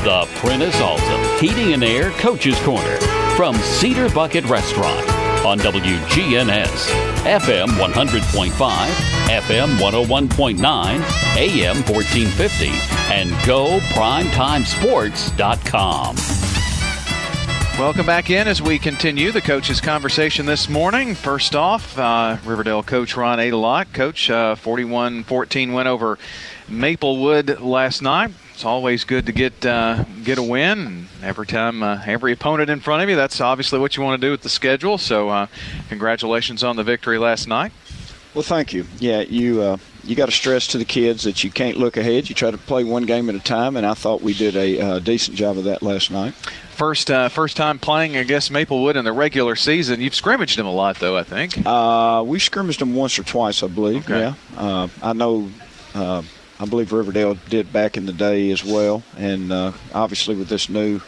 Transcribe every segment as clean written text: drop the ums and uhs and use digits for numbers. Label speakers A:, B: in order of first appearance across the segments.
A: the Prentice Alta Heating and Air Coach's Corner from Cedar Bucket Restaurant on WGNS, FM 100.5, FM 101.9, AM 1450, and GoPrimetimeSports.com.
B: Welcome back in as we continue the coaches' conversation this morning. First off, Riverdale coach Ron Adalock. Coach, 41-14 win over Maplewood last night. It's always good to get a win. Every time, every opponent in front of you, that's obviously what you want to do with the schedule. So congratulations on the victory last night.
C: Well, thank you. Yeah, you got to stress to the kids that you can't look ahead. You try to play one game at a time, and I thought we did a decent job of that last night.
B: First time playing against Maplewood in the regular season. You've scrimmaged them a lot, though, I think.
C: We scrimmaged them once or twice, I believe.
B: Okay.
C: Yeah. I know. I believe Riverdale did back in the day as well, and obviously with this new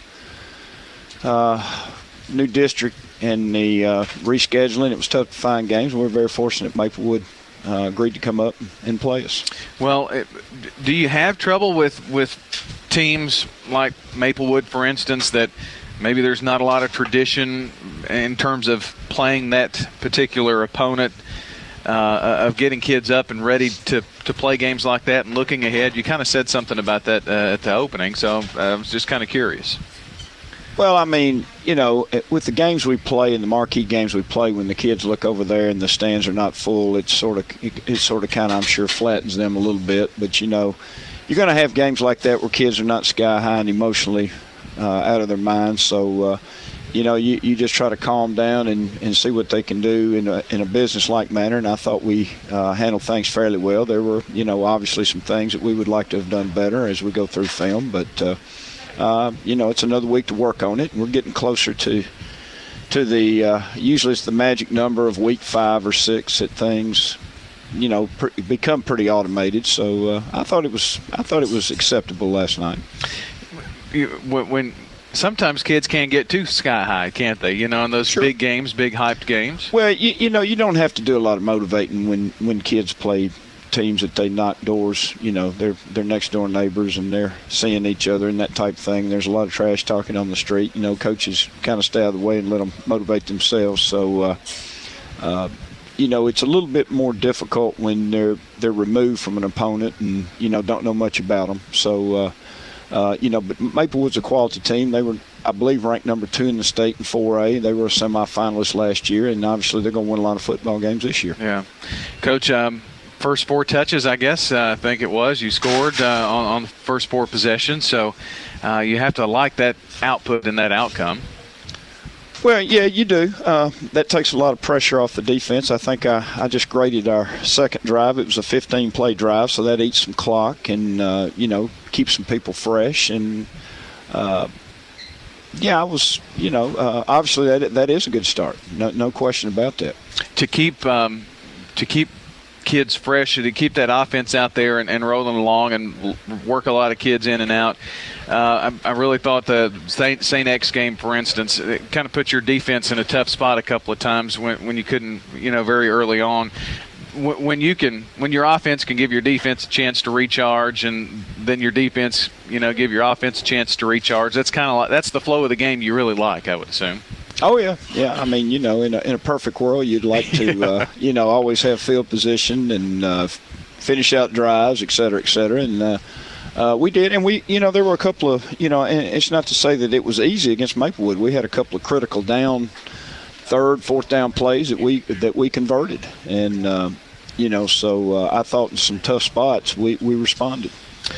C: district and the rescheduling, it was tough to find games. We're very fortunate Maplewood agreed to come up and play us.
B: Well, do you have trouble with teams like Maplewood, for instance, that maybe there's not a lot of tradition in terms of playing that particular opponent, of getting kids up and ready to play games like that and looking ahead? You kind of said something about that at the opening, so I was just kind of curious.
C: Well, I mean, you know, with the games we play and the marquee games we play, when the kids look over there and the stands are not full, it sort of kind of, I'm sure, flattens them a little bit. But, you know, you're going to have games like that where kids are not sky high and emotionally out of their minds. So, you know, you just try to calm down and see what they can do in a business-like manner. And I thought we handled things fairly well. There were, you know, obviously some things that we would like to have done better as we go through film. But, you know, it's another week to work on it. And we're getting closer to the usually it's the magic number of week 5 or 6 that things, you know, become pretty automated. So I thought it was acceptable last night.
B: When sometimes kids can't get too sky high, can't they? You know, in those big games, big hyped games.
C: Well, you know, you don't have to do a lot of motivating when kids play teams that they knock doors. You know, they're next door neighbors and they're seeing each other and that type of thing. There's a lot of trash talking on the street. You know, coaches kind of stay out of the way and let them motivate themselves. So, you know, it's a little bit more difficult when they're removed from an opponent and, you know, don't know much about them. So, you know, but Maplewood's a quality team. They were, I believe, ranked number 2 in the state in 4A. They were a semifinalist last year, and obviously they're going to win a lot of football games this year.
B: Yeah. Coach, first 4 touches, I guess, I think it was. You scored on the first 4 possessions, so you have to like that output and that outcome.
C: Well, yeah, you do. That takes a lot of pressure off the defense. I think I just graded our second drive. It was a 15-play drive, so that eats some clock and, you know, keeps some people fresh. And, yeah, I was, you know, obviously that is a good start. No question about that.
B: To keep kids fresh, to keep that offense out there and rolling along and work a lot of kids in and out. I really thought the St. X game, for instance, it kind of put your defense in a tough spot a couple of times when you couldn't, you know, very early on. When your offense can give your defense a chance to recharge, and then your defense, you know, give your offense a chance to recharge. That's kind of like, that's the flow of the game you really like, I would assume.
C: Oh, yeah. Yeah, I mean, you know, in a perfect world, you'd like to, you know, always have field position and finish out drives, et cetera, and we did. And we, you know, there were a couple of, you know, and it's not to say that it was easy against Maplewood. We had a couple of critical down, 3rd, 4th down plays that we converted. And, you know, so I thought in some tough spots we responded.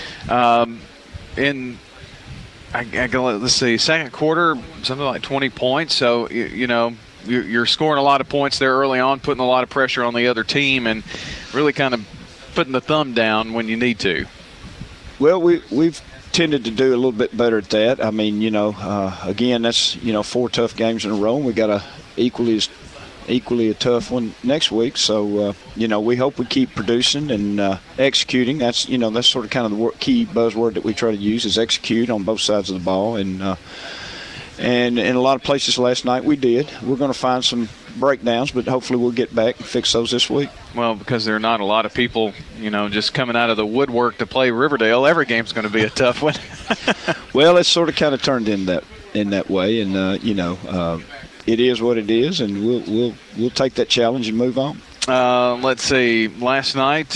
C: Let's see, second quarter, something like 20 points. So, you know, you're scoring a lot of points there early on, putting a lot of pressure on the other team and really kind of putting the thumb down when you need to. Well, we've tended to do a little bit better at that. I mean, you know, again, that's, you know, 4 tough games in a row. And we got a equally a tough one next week. So, you know, we hope we keep producing and executing. That's, you know, that's sort of kind of the key buzzword that we try to use is execute on both sides of the ball. And And in a lot of places last night we did. We're going to find some breakdowns, but hopefully we'll get back and fix those this week.
B: Well, because there are not a lot of people, just coming out of the woodwork to play Riverdale, every game's going to be a tough one.
C: Well, it's sort of kind of turned in that way, and it is what it is, and we'll take that challenge and move on.
B: Let's see. Last night,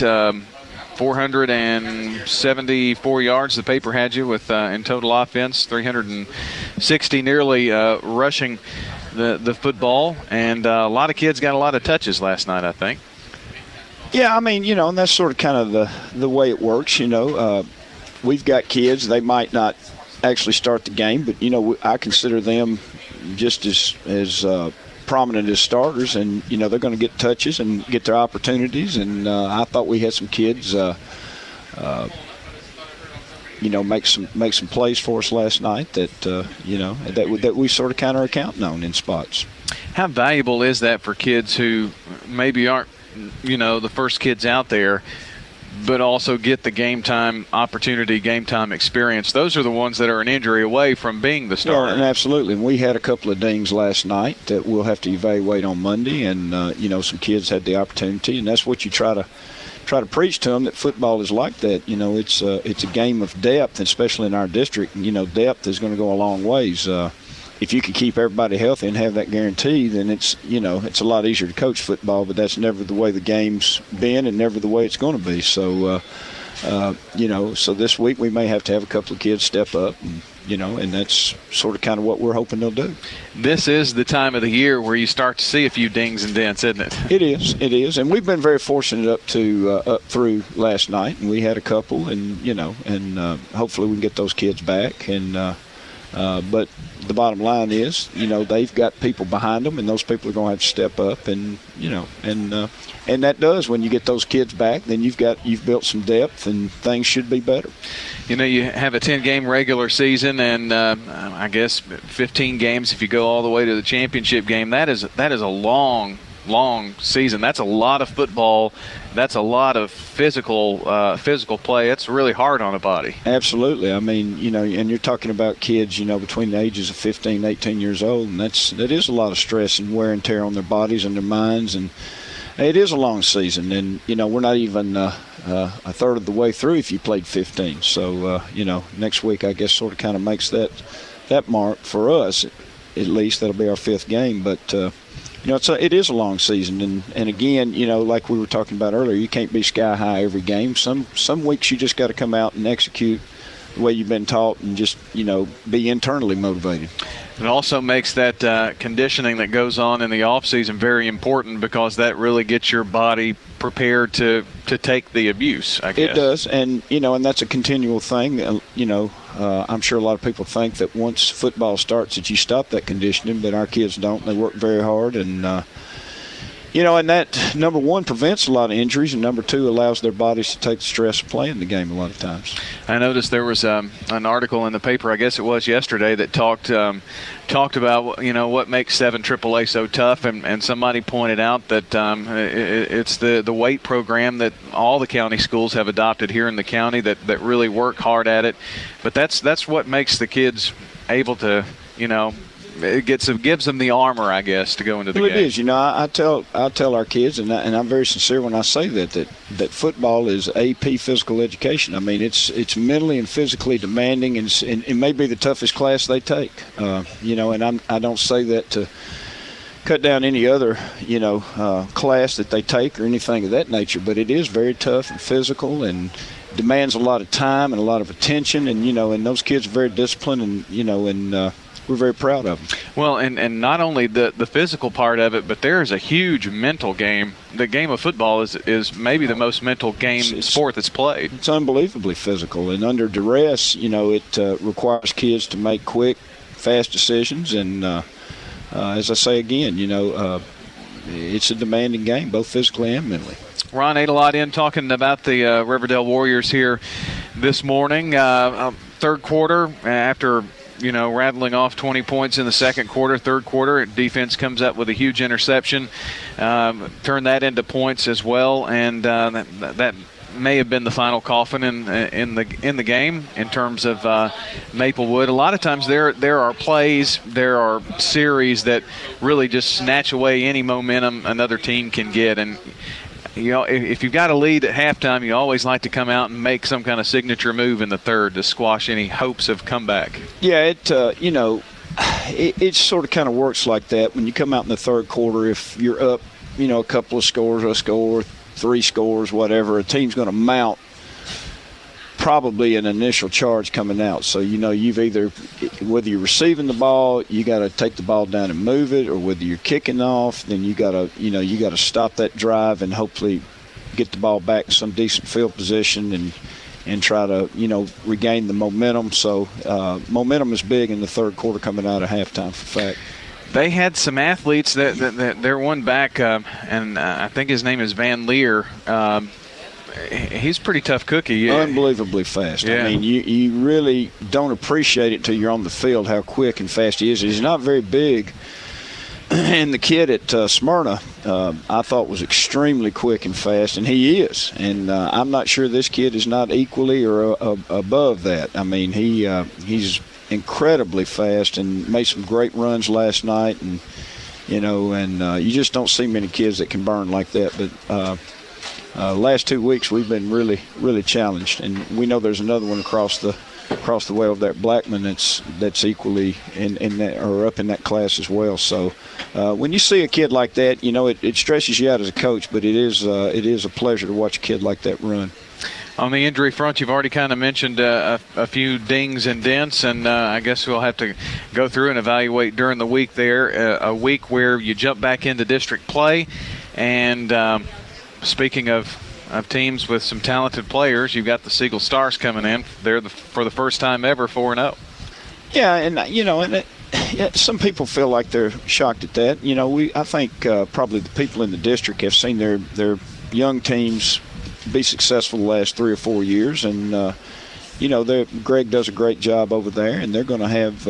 B: 474 yards. The paper had you with in total offense, 360 nearly rushing the football, and a lot of kids got a lot of touches last night, I think.
C: Yeah, I mean, and that's sort of kind of the way it works. We've got kids; they might not actually start the game, but I consider them just as prominent as starters, and they're going to get touches and get their opportunities. And I thought we had some kids, make some plays for us last night that that we sort of kind of are counting on in spots.
B: How valuable is that for kids who maybe aren't the first kids out there, but also get the game time opportunity, game time experience? Those are the ones that are an injury away from being the starter.
C: Yeah, and absolutely. And we had a couple of dings last night that we'll have to evaluate on Monday, and some kids had the opportunity, and that's what you try to preach to them, that football is like that. It's a game of depth, especially in our district. Depth is going to go a long ways. If you can keep everybody healthy and have that guarantee, then it's a lot easier to coach football. But that's never the way the game's been, and never the way it's going to be. So, so this week we may have to have a couple of kids step up, and that's sort of kind of what we're hoping they'll do.
B: This is the time of the year where you start to see a few dings and dents, isn't it?
C: It is, and we've been very fortunate up through last night, and we had a couple, and hopefully we can get those kids back, and. But the bottom line is, they've got people behind them, and those people are going to have to step up, and and that does, when you get those kids back, then you've built some depth, and things should be better.
B: You have a 10-game regular season, and I guess 15 games if you go all the way to the championship game. That is a long season. That's a lot of football. That's a lot of physical play. It's really hard on a body.
C: Absolutely. I mean, and you're talking about kids, between the ages of 15 and 18 years old, and that is a lot of stress and wear and tear on their bodies and their minds, and it is a long season. And we're not even a third of the way through if you played 15. So next week I guess sort of kind of makes that mark for us. At least that'll be our 5th game, but. It is a long season, and again, like we were talking about earlier, you can't be sky high every game. Some weeks you just got to come out and execute the way you've been taught, and just be internally motivated.
B: It also makes that conditioning that goes on in the off season very important, because that really gets your body prepared to take the abuse, I guess.
C: It does, and and that's a continual thing. I'm sure a lot of people think that once football starts that you stop that conditioning, but our kids don't. They work very hard, and and that, number one, prevents a lot of injuries, and number two, allows their bodies to take the stress of playing the game a lot of times.
B: I noticed there was an article in the paper, I guess it was yesterday, that talked about what makes 7 AAA so tough, and somebody pointed out that it's the weight program that all the county schools have adopted here in the county that really work hard at it. But that's what makes the kids able to it gives them the armor, I guess, to go into the game.
C: It is. I tell our kids, and I'm very sincere when I say that football is AP physical education. I mean, it's mentally and physically demanding, and it may be the toughest class they take. And I don't say that to cut down any other class that they take or anything of that nature, but it is very tough and physical, and demands a lot of time and a lot of attention, and and those kids are very disciplined, and we're very proud of them.
B: Well, and not only the physical part of it, but there is a huge mental game. The game of football is maybe the most mental sport that's played.
C: It's unbelievably physical, and under duress, it requires kids to make quick, fast decisions. And as I say again, it's a demanding game, both physically and mentally.
B: Ron Adelot talking about the Riverdale Warriors here this morning. Third quarter, after rattling off 20 points in the second quarter, third quarter, defense comes up with a huge interception, turn that into points as well, and that may have been the final coffin in the game in terms of Maplewood. A lot of times there are plays, there are series that really just snatch away any momentum another team can get. And if you've got a lead at halftime, you always like to come out and make some kind of signature move in the third to squash any hopes of comeback.
C: Yeah, it sort of kind of works like that when you come out in the third quarter. If you're up, a couple of scores, a score, 3 scores, whatever, a team's going to mount probably an initial charge coming out. So, you've either, whether you're receiving the ball, you got to take the ball down and move it, or whether you're kicking off, then you got to stop that drive and hopefully get the ball back in some decent field position and try to, regain the momentum. So momentum is big in the third quarter coming out of halftime, for fact.
B: They had some athletes that they're one back, and I think his name is Van Leer. He's a pretty tough cookie.
C: Unbelievably fast.
B: Yeah.
C: I mean, you really don't appreciate it till you're on the field how quick and fast he is. He's not very big. And the kid at Smyrna, I thought was extremely quick and fast, and he is. And I'm not sure this kid is not equally or above that. I mean, he's incredibly fast and made some great runs last night. And, you just don't see many kids that can burn like that. But last 2 weeks we've been really, really challenged. And we know there's another one across the way over there at Blackman that's equally in that, or up in that class as well. So when you see a kid like that, it stresses you out as a coach, but it is a pleasure to watch a kid like that run.
B: On the injury front, you've already kind of mentioned a few dings and dents, and I guess we'll have to go through and evaluate during the week there, a week where you jump back into district play. And speaking of teams with some talented players, you've got the Siegel Stars coming in. They're for the first time ever 4-0.
C: Yeah, and some people feel like they're shocked at that. I think probably the people in the district have seen their young teams be successful the last 3 or 4 years, and Greg does a great job over there, and they're going to have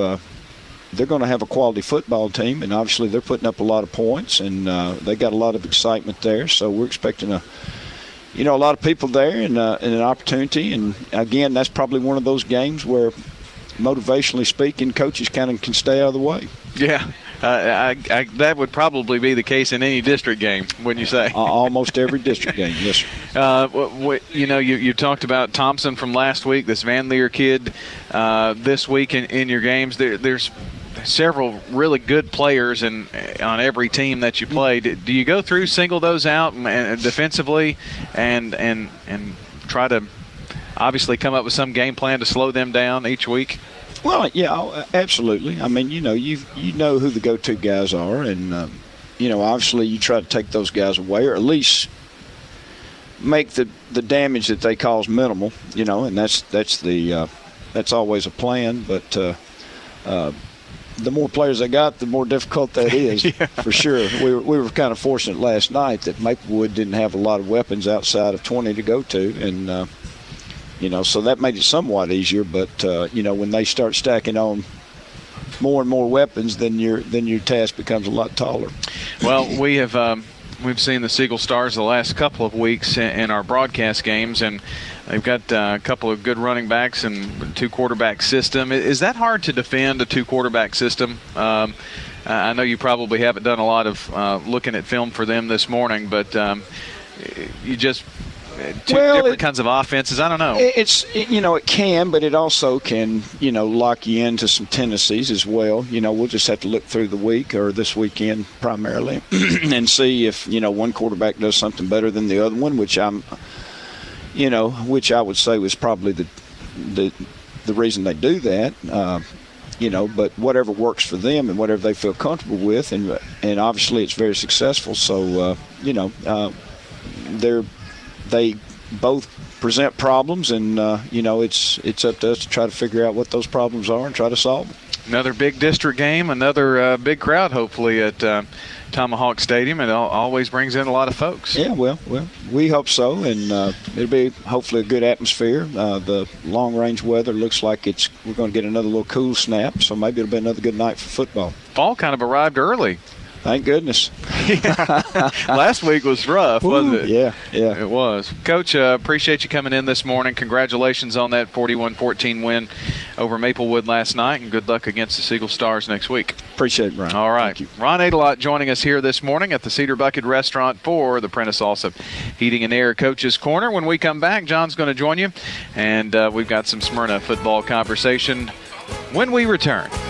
C: a quality football team, and obviously they're putting up a lot of points, and they got a lot of excitement there. So we're expecting a lot of people there and an opportunity. And again, that's probably one of those games where, motivationally speaking, coaches kind of can stay out of the way.
B: Yeah. That would probably be the case in any district game, wouldn't you say?
C: Almost every district game, yes, sir.
B: You talked about Thompson from last week, this Van Leer kid this week in your games. There's several really good players on every team that you play. Do you go through, single those out and defensively and try to obviously come up with some game plan to slow them down each week?
C: Well, yeah, absolutely. I mean, you know who the go-to guys are, and obviously you try to take those guys away, or at least make the damage that they cause minimal. And that's always a plan. But the more players they got, the more difficult that is. Yeah. For sure. We were kind of fortunate last night that Maplewood didn't have a lot of weapons outside of 20 to go to, and so that made it somewhat easier. But when they start stacking on more and more weapons, then your task becomes a lot taller.
B: Well, we've seen the Siegel Stars the last couple of weeks in our broadcast games, and they've got a couple of good running backs and 2 quarterback system. Is that hard to defend, a 2 quarterback system? I know you probably haven't done a lot of looking at film for them this morning, but you just different kinds of offenses. I don't know.
C: It can, but it also can, lock you into some tendencies as well. We'll just have to look through the week, or this weekend primarily, and see if, one quarterback does something better than the other one, which I would say was probably the reason they do that. But whatever works for them and whatever they feel comfortable with, and obviously it's very successful. So, they both present problems, and it's up to us to try to figure out what those problems are and try to solve them.
B: Another big district game, another big crowd hopefully at Tomahawk Stadium. It always brings in a lot of folks.
C: Yeah, well, we hope so, and it'll be hopefully a good atmosphere. The long-range weather looks like we're going to get another little cool snap, so maybe it'll be another good night for football.
B: Fall kind of arrived early.
C: Thank goodness.
B: Last week was rough, wasn't it?
C: Yeah.
B: It was. Coach, appreciate you coming in this morning. Congratulations on that 41-14 win over Maplewood last night, and good luck against the Siegel Stars next week.
C: Appreciate it, Brian.
B: All right.
C: Thank you.
B: Ron Adelot joining us here this morning at the Cedar Bucket Restaurant for the Prentice Allsup Heating and Air Coaches Corner. When we come back, John's going to join you, and we've got some Smyrna football conversation when we return.